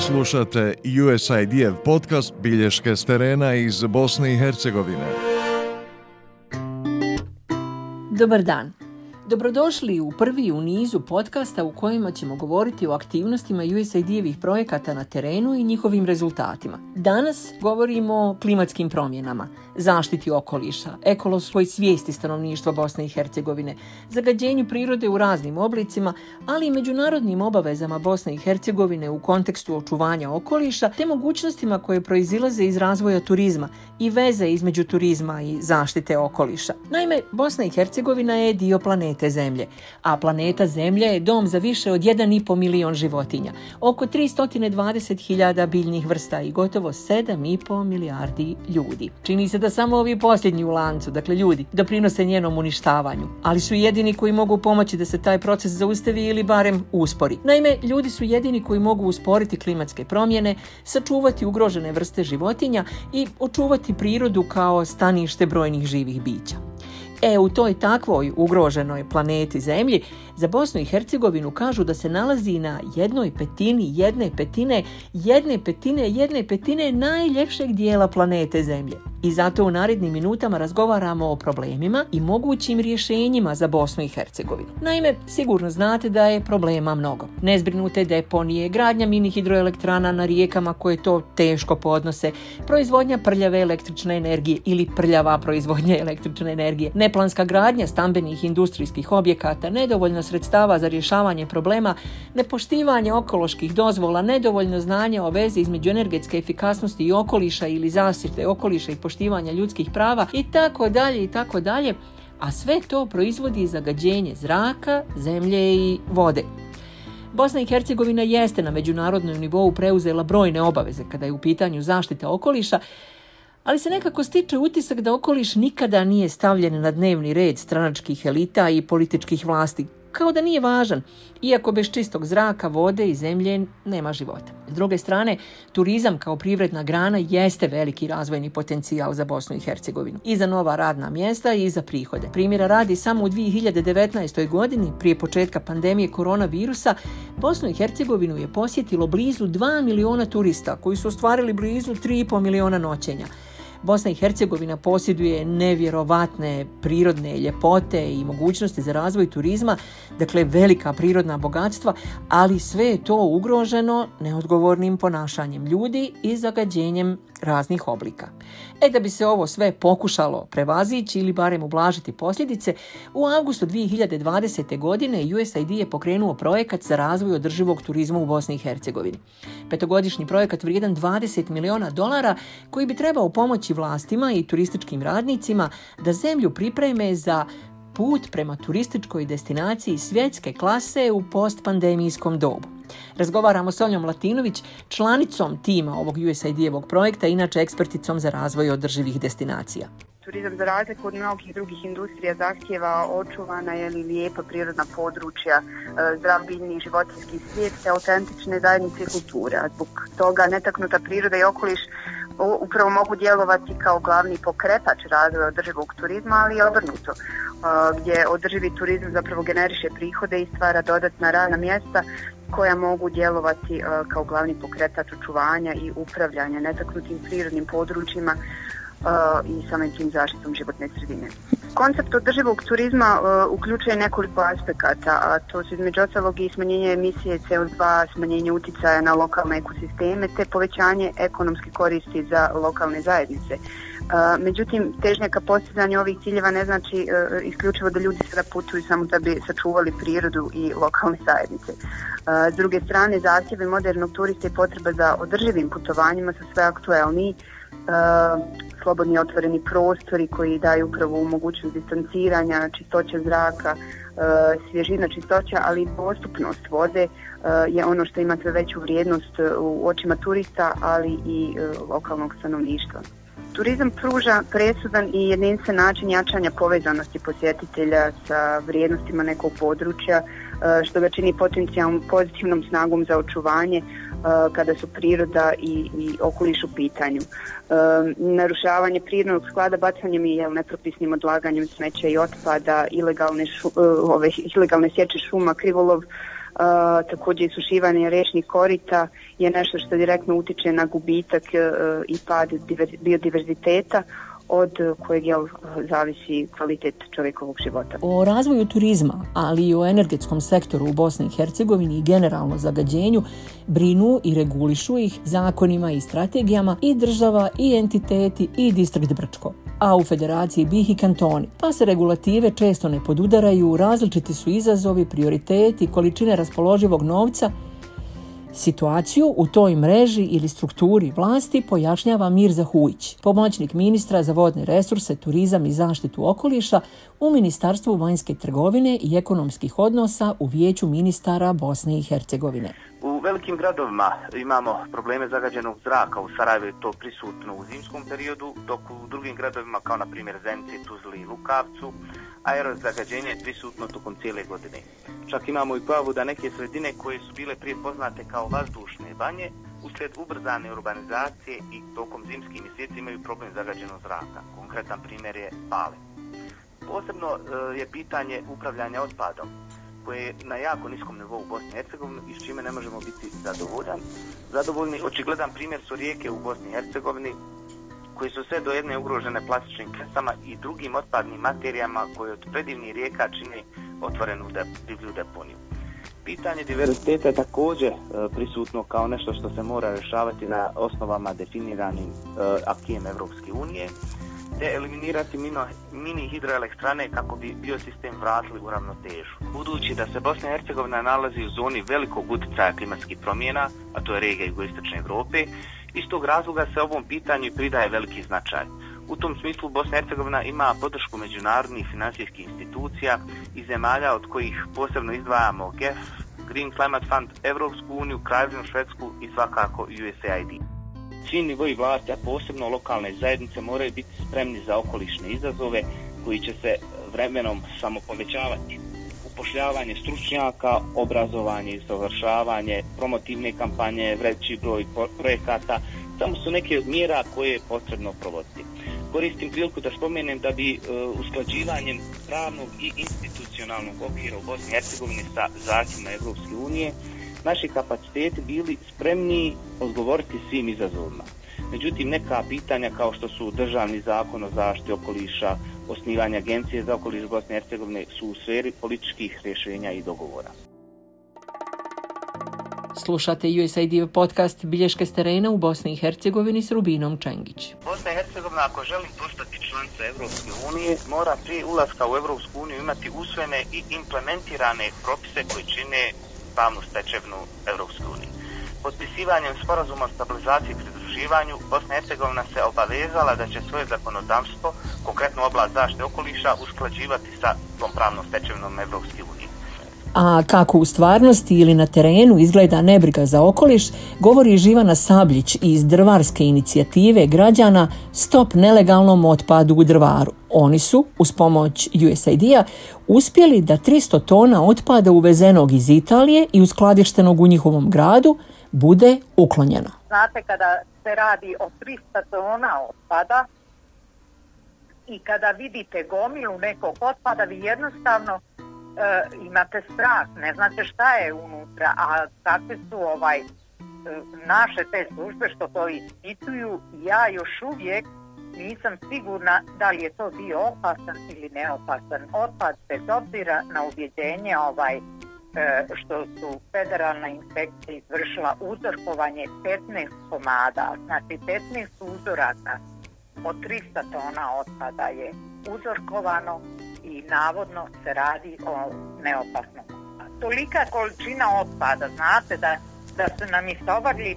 Slušate USAID-ev podcast Bilješke s terena iz Bosne i Hercegovine. Dobar dan. Dobrodošli u prvi u nizu podcasta u kojima ćemo govoriti o aktivnostima USAID-evih projekata na terenu i njihovim rezultatima. Danas govorimo o klimatskim promjenama, zaštiti okoliša, ekološkoj svijesti stanovništva Bosne i Hercegovine, zagađenju prirode u raznim oblicima, ali i međunarodnim obavezama Bosne i Hercegovine u kontekstu očuvanja okoliša, te mogućnostima koje proizilaze iz razvoja turizma i veze između turizma i zaštite okoliša. Naime, Bosna i Hercegovina je dio planete Zemlje, a planeta Zemlja je dom za više od 1,5 milion životinja, oko 320.000 biljnih vrsta i gotovo 7,5 milijardi ljudi. Čini se da samo ovi posljednji u lancu, dakle ljudi, doprinose njenom uništavanju, ali su jedini koji mogu pomoći da se taj proces zaustavi ili barem uspori. Naime, ljudi su jedini koji mogu usporiti klimatske promjene, sačuvati ugrožene vrste životinja i očuvati prirodu kao stanište brojnih živih bića. U toj takvoj ugroženoj planeti Zemlji za Bosnu i Hercegovinu kažu da se nalazi na jedne petine najljepšeg dijela planete Zemlje. I zato u narednim minutama razgovaramo o problemima i mogućim rješenjima za Bosnu i Hercegovinu. Naime, sigurno znate da je problema mnogo. Nezbrinute deponije, gradnja mini hidroelektrana na rijekama koje to teško podnose, proizvodnja prljave električne energije ili prljava proizvodnja električne energije, neplanska gradnja stambenih industrijskih objekata, nedovoljno sredstava za rješavanje problema, nepoštivanje ekoloških dozvola, nedovoljno znanja o vezi između energetske efikasnosti i okoliša ili zaštite okoliša i poštivanja ljudskih prava i tako dalje, a sve to proizvodi zagađenje zraka, zemlje i vode. Bosna i Hercegovina jeste na međunarodnom nivou preuzela brojne obaveze kada je u pitanju zaštita okoliša, ali se nekako stiče utisak da okoliš nikada nije stavljen na dnevni red stranačkih elita i političkih vlasti, kao da nije važan, iako bez čistog zraka, vode i zemlje nema života. S druge strane, turizam kao privredna grana jeste veliki razvojni potencijal za Bosnu i Hercegovinu. I za nova radna mjesta i za prihode. Primjera radi, samo u 2019. godini, prije početka pandemije koronavirusa, Bosnu i Hercegovinu je posjetilo blizu 2 miliona turista, koji su ostvarili blizu 3,5 miliona noćenja. Bosna i Hercegovina posjeduje nevjerovatne prirodne ljepote i mogućnosti za razvoj turizma, dakle velika prirodna bogatstva, ali sve je to ugroženo neodgovornim ponašanjem ljudi i zagađenjem raznih oblika. Da bi se ovo sve pokušalo prevazići ili barem ublažiti posljedice, u avgustu 2020. godine USAID je pokrenuo projekat za razvoj održivog turizma u Bosni i Hercegovini. Petogodišnji projekat vrijedan $20 miliona koji bi trebao pomoći vlastima i turističkim radnicima da zemlju pripreme za put prema turističkoj destinaciji svjetske klase u postpandemijskom dobu. Razgovaramo s Oljom Latinović, članicom tima ovog USAID-evog projekta, inače eksperticom za razvoj održivih destinacija. Turizam, za razliku od mnogih drugih industrija, zahtijeva očuvana ili lijepa prirodna područja, zdrav biljni i životinjski svijet te autentične zajednice i kulture. A zbog toga netaknuta priroda i okoliš upravo mogu djelovati kao glavni pokretač razvoja održivog turizma, ali i obrnuto, gdje održivi turizam zapravo generiše prihode i stvara dodatna radna mjesta koja mogu djelovati kao glavni pokretač očuvanja i upravljanja netaknutim prirodnim područjima i samim tim zaštitom životne sredine. Koncept održivog turizma uključuje nekoliko aspekata, a to su između ostalog i smanjenje emisije CO2, smanjenje utjecaja na lokalne ekosisteme te povećanje ekonomske koristi za lokalne zajednice. Međutim, težnja ka postizanju ovih ciljeva ne znači isključivo da ljudi sada putuju samo da bi sačuvali prirodu i lokalne zajednice. S druge strane, zahtjevi modernog turista i potreba za održivim putovanjima su sve aktuelniji. Slobodni otvoreni prostori koji daju upravo mogućnost distanciranja, čistoća zraka, svježina, čistoća, ali i dostupnost vode je ono što ima sve veću vrijednost u očima turista, ali i lokalnog stanovništva. Turizam pruža presudan i jedinstven način jačanja povezanosti posjetitelja sa vrijednostima nekog područja, što ga čini potencijalnom pozitivnom snagom za očuvanje kada su priroda i okoliš u pitanju. Narušavanje prirodnog sklada bacanjem i nepropisnim odlaganjem smeća i otpada, ilegalne sječe šuma, krivolov, također isušivanje riječnih korita je nešto što direktno utiče na gubitak i pad biodiverziteta od kojeg zavisi kvalitet čovjekovog života. O razvoju turizma, ali i o energetskom sektoru u Bosni i Hercegovini i generalno zagađenju brinu i regulišu ih zakonima i strategijama i država i entiteti i distrikt Brčko, a u Federaciji BiH i kantoni, pa se regulative često ne podudaraju, različiti su izazovi, prioriteti, količine raspoloživog novca. Situaciju u toj mreži ili strukturi vlasti pojašnjava Mirza Hujić, pomoćnik ministra za vodne resurse, turizam i zaštitu okoliša u Ministarstvu vanjske trgovine i ekonomskih odnosa u Vijeću ministara Bosne i Hercegovine. U velikim gradovima imamo probleme zagađenog zraka. U Sarajevu je to prisutno u zimskom periodu, dok u drugim gradovima kao na primjer Zenici, Tuzli i Lukavcu aerozagađenje je prisutno tokom cijele godine. Čak imamo i pojavu da neke sredine koje su bile prije poznate kao vazdušne banje, uslijed ubrzane urbanizacije i tokom zimskih mjeseci imaju problem zagađenog zraka. Konkretan primjer je Pale. Posebno je pitanje upravljanja otpadom, koje je na jako niskom nivou u Bosni i Hercegovini i s čime ne možemo biti zadovoljni. Očigledan primjer su rijeke u Bosni i Hercegovini, koje su sve do jedne ugrožene plastičnim kesama i drugim otpadnim materijama koje od predivnih rijeka čine otvorenu divlju deponiju. Pitanje diverziteta je također prisutno kao nešto što se mora rješavati na osnovama definiranim akijem Evropske unije, te eliminirati mini hidroelektrane kako bi biosistem vratili u ravnotežu. Budući da se Bosna i Hercegovina nalazi u zoni velikog utjecaja klimatskih promjena, a to je regija jugoistočne Europe, iz tog razloga se ovom pitanju pridaje veliki značaj. U tom smislu Bosna i Hercegovina ima podršku međunarodnih financijskih institucija i zemalja od kojih posebno izdvajamo GEF, Green Climate Fund, Evropsku uniju, Kraljevinu Švedsku i svakako USAID. Svi nivoji vlasti, a posebno lokalne zajednice, moraju biti spremni za okolišne izazove koji će se vremenom samo povećavati. Upošljavanje stručnjaka, obrazovanje i usavršavanje, promotivne kampanje, veći broj projekata, samo su neke od mjera koje je potrebno provoditi. Koristim priliku da spomenem da bi usklađivanjem pravnog i institucionalnog okvira u Bosni i Hercegovini sa zahtjevima Evropske unije naši kapaciteti bili spremni odgovoriti svim izazovima. Međutim, neka pitanja kao što su državni zakon o zaštiti okoliša, osnivanje agencije za okoliš Bosne i Hercegovine su u sferi političkih rješenja i dogovora. Slušate USAID podcast Bilješke s terena u Bosni i Hercegovini s Rubinom Čengić. Bosna i Hercegovina, ako želi postati članica Evropske unije, mora prije ulaska u Evropsku uniju imati usvojene i implementirane propise koji čine pravnu stečevinu Evropske unije. Potpisivanjem sporazuma o stabilizaciji i pridruživanju, Bosna i Hercegovina se obavezala da će svoje zakonodavstvo, konkretno oblast zaštite okoliša, usklađivati sa tom pravnom stečevinom Evropske unije. A kako u stvarnosti ili na terenu izgleda nebriga za okoliš, govori Živana Sabljić iz drvarske inicijative građana Stop nelegalnom otpadu u Drvaru. Oni su, uz pomoć USAID-a, uspjeli da 300 tona otpada uvezenog iz Italije i uskladištenog u njihovom gradu bude uklonjeno. Znate, kada se radi o 300 tona otpada i kada vidite gomilu nekog otpada, vi jednostavno imate strah, ne znate šta je unutra, a takve su naše te službe što to ispituju. Ja još uvijek nisam sigurna da li je to bio opasan ili neopasan otpad, bez obzira na ubjeđenje što su federalna inspekcija izvršila uzorkovanje 15 komada, znači 15 uzoraka od 300 tona otpada je uzorkovano i navodno se radi o neopasnom otpadu. Tolika količina otpada, znate da su nam istovarili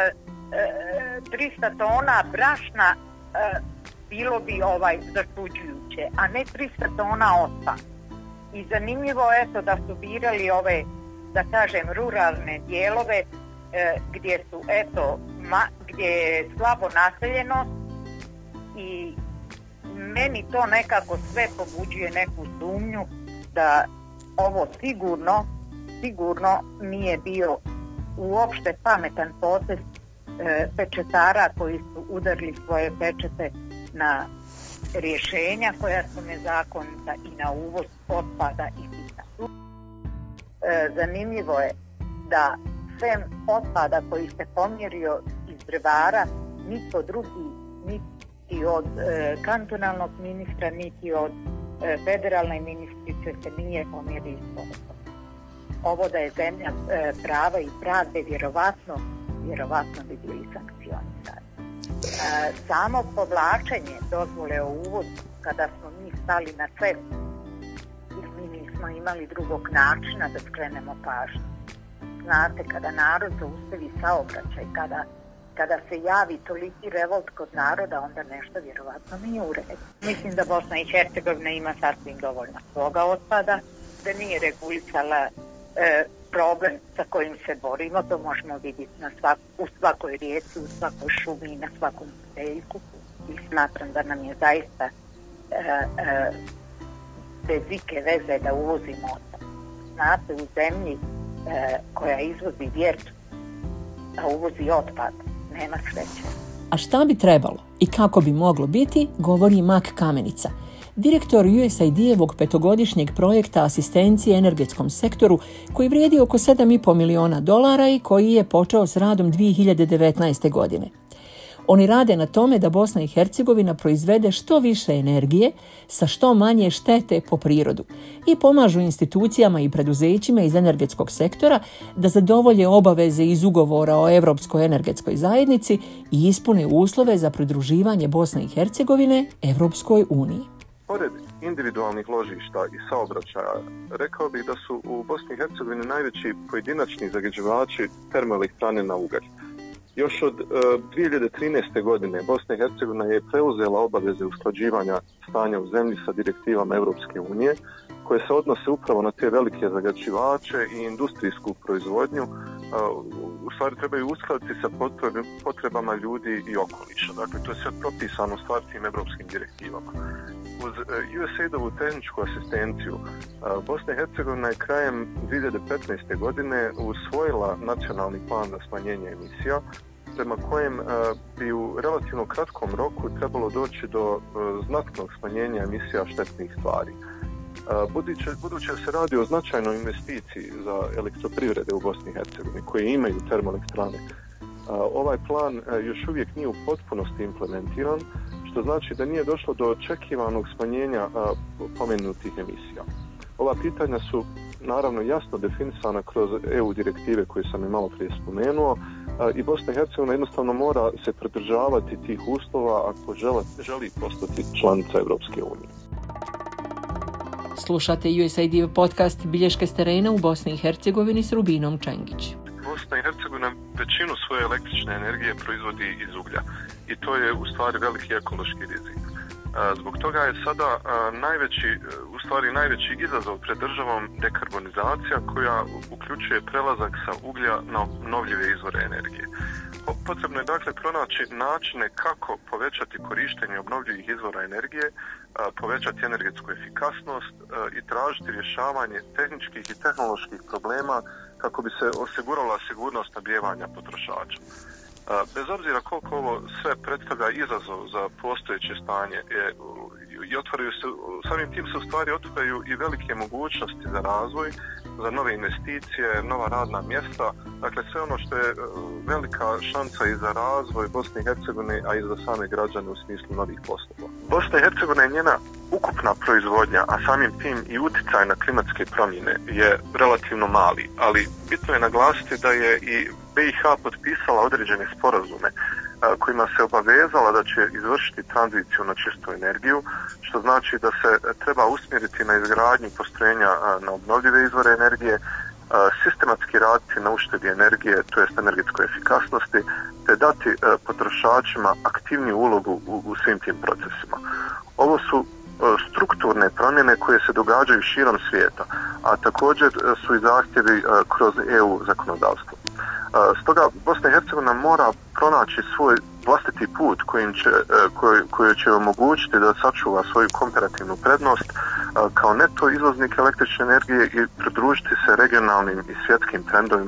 300 tona brašna, bilo bi začuđujuće, a ne 300 tona otpada. I zanimljivo je da su birali ove, da kažem, ruralne dijelove gdje su gdje je slabo naseljenost i meni to nekako sve pobuđuje neku sumnju da ovo sigurno nije bio uopšte pametan potez pečetara koji su udarili svoje pečete na rješenja koja su nezakonita i na uvoz otpada i slično. Zanimljivo je da sem otpada koji se pomjerio iz Drvara, niko drugi, niti od kantonalnog ministra, niti od federalne ministrice se nije pomjerio iz toga. Ovo da je zemlja prava i pravde, vjerovatno bi bili sankcionisani. Samo povlačenje dozvole o uvozu, kada smo mi stali na cestu, mi nismo imali drugog načina da skrenemo pažnju. Znate, kada narod zaustavi saobraćaj, kada se javi toliki revolt kod naroda, onda nešto vjerovatno nije u redu. Mislim da Bosna i Hercegovina ima sasvim dovoljno svoga otpada, da nije regulisala problem sa kojim se borimo, to možemo vidjeti u svakoj rijeci, u svakoj šumi i na svakom steljku. I smatram da nam je zaista bez ike veze da uvozimo otpad. Znate, u zemlji koja izvozi vjetar, a uvozi otpad, nema sreće. A šta bi trebalo i kako bi moglo biti, govori Mak Kamenica, direktor USAID-evog 5-godišnjeg projekta asistencije energetskom sektoru koji vrijedi oko $7,5 miliona i koji je počeo s radom 2019. godine. Oni rade na tome da Bosna i Hercegovina proizvede što više energije sa što manje štete po prirodu i pomažu institucijama i preduzećima iz energetskog sektora da zadovolje obaveze iz ugovora o Europskoj energetskoj zajednici i ispune uslove za pridruživanje Bosne i Hercegovine Europskoj uniji. Pored individualnih ložišta i saobraćaja, rekao bih da su u Bosni i Hercegovini najveći pojedinačni zagađivači termoelektrane na ugalj. Još od 2013. godine Bosna i Hercegovina je preuzela obaveze usklađivanja stanja u zemlji sa direktivama Europske unije, koje se odnose upravo na te velike zagađivače i industrijsku proizvodnju. U stvari trebaju uskladiti sa potrebama ljudi i okoliša. Dakle, to je sve propisano u stvari tim europskim direktivama. Uz USAID-ovu tehničku asistenciju, Bosna i Hercegovina je krajem 2015. godine usvojila nacionalni plan za smanjenje emisija, prema kojem bi u relativno kratkom roku trebalo doći do znatnog smanjenja emisija štetnih tvari. Budući se radi o značajnoj investiciji za elektroprivrede u Bosni i Hercegovini koje imaju termoelektrane, ovaj plan još uvijek nije u potpunosti implementiran, što znači da nije došlo do očekivanog smanjenja pomenutih emisija. Ova pitanja su naravno jasno definisana kroz EU direktive koje sam i malo prije spomenuo i Bosna i Hercegovina jednostavno mora se pridržavati tih uslova ako želi postati članica Europske unije. Slušate USAID podcast Bilješke s terena u Bosni i Hercegovini s Rubinom Čengić. Bosna i Hercegovina većinu svoje električne energije proizvodi iz uglja i to je u stvari veliki ekološki rizik. Zbog toga je sada najveći izazov pred državom dekarbonizacija koja uključuje prelazak sa uglja na obnovljive izvore energije. Potrebno je dakle pronaći načine kako povećati korištenje obnovljivih izvora energije, povećati energetsku efikasnost i tražiti rješavanje tehničkih i tehnoloških problema kako bi se osigurala sigurnost snabdijevanja potrošača. Bez obzira koliko ovo sve predstavlja izazov za postojeće stanje i samim tim se u stvari otvaraju i velike mogućnosti za razvoj, za nove investicije, nova radna mjesta, dakle sve ono što je velika šansa i za razvoj Bosne i Hercegovine, a i za same građane u smislu novih poslova. Bosna i Hercegovina je njena ukupna proizvodnja, a samim tim i utjecaj na klimatske promjene je relativno mali, ali bitno je naglasiti da je i BiH potpisala određene sporazume kojima se obavezala da će izvršiti tranziciju na čistu energiju, što znači da se treba usmjeriti na izgradnju postrojenja na obnovljive izvore energije, sistematski raditi na uštedi energije, to jest energetskoj efikasnosti, te dati potrošačima aktivniju ulogu u svim tim procesima. Ovo su strukturne promjene koje se događaju širom svijeta, a također su i zahtjevi kroz EU zakonodavstvo. Stoga Bosna i Hercegovina mora pronaći svoj vlastiti put koji će omogućiti da sačuva svoju komparativnu prednost kao neto izvoznik električne energije i pridružiti se regionalnim i svjetskim trendovima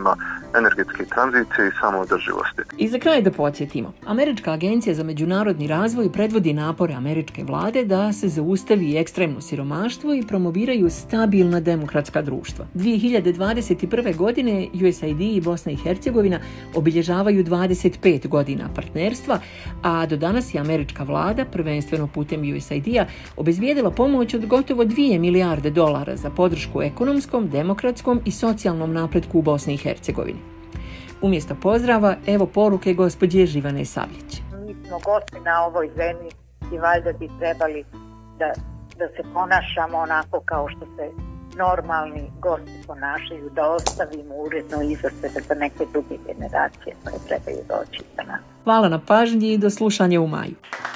energetske tranzicije i samoodrživosti. I za kraj da podsjetimo, Američka agencija za međunarodni razvoj predvodi napore američke vlade da se zaustavi ekstremno siromaštvo i promoviraju stabilna demokratska društva. 2021. godine USAID i Bosna i Hercegovina obilježavaju 25 godina partnerstva, a do danas je američka vlada, prvenstveno putem USAID-a, obezbijedila pomoć od gotovo 2 milijarde dolara za podršku ekonomskom, demokratskom i socijalnom napretku u Bosni i Hercegovini. Umjesto pozdrava, evo poruke gospođe Živane Sabljić. Mi smo gosti na ovoj zemlji i valjda bi trebali da se ponašamo onako kao što se normalni gosti ponašaju, da ostavimo uredno iza sebe za neke druge generacije koje trebaju doći sa nama. Hvala na pažnji i do slušanja u maju.